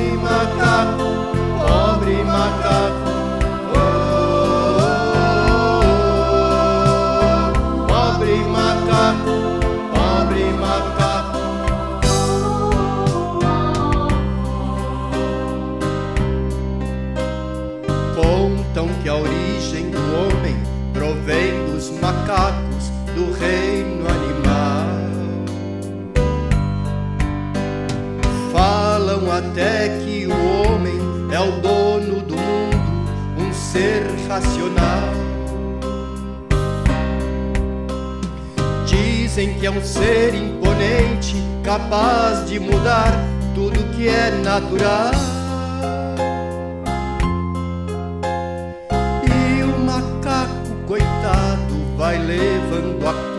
macaco, pobre macaco. Oh, pobre macaco, pobre macaco. Contam que a origem do homem provém dos macacos do reino animal. Falam até que o homem é o dono do mundo, um ser racional. Dizem que é um ser imponente, capaz de mudar tudo que é natural. E o macaco, coitado, vai levando a